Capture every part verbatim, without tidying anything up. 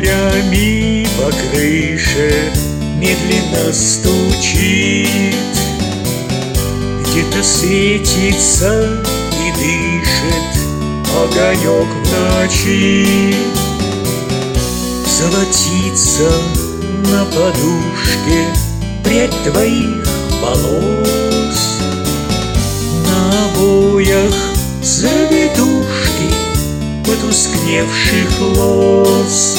струями по крыше медленно стучит. Где-то светится и дышит огонек в ночи. Золотится на подушке прядь твоих волос. На обоях завитушки потускневших лос.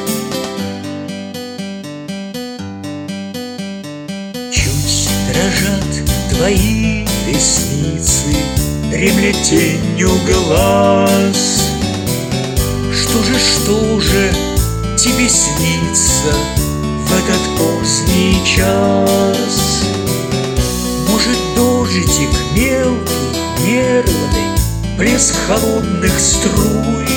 Чуть дрожат твои ресницы, дремлет тенью глаз. Что же, что же тебе снится в этот поздний час? Может, дождик мелкий, нервный, плеск холодных струй?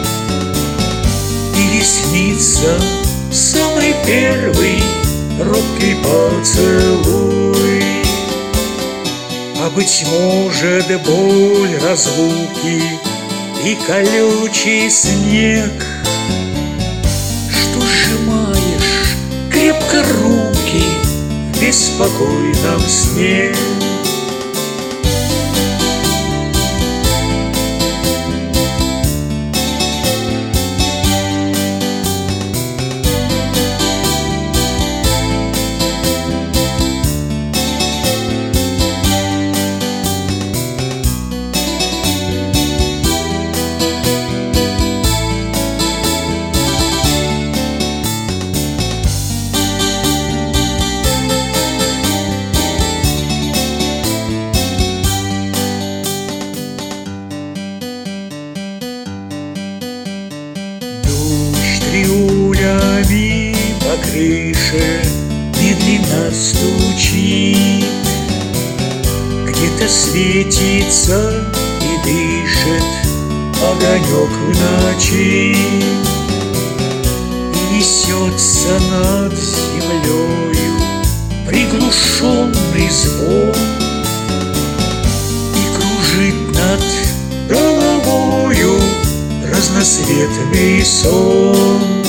Или снится самый первый робкий поцелуй? А быть может, боль разлуки и колючий снег, что сжимаешь крепко руки в беспокойном сне. Струями по крыше медленно стучит. Где-то светится и дышит огонек в ночи. И несется над землею приглушенный звон. И кружит над головою разноцветный сон.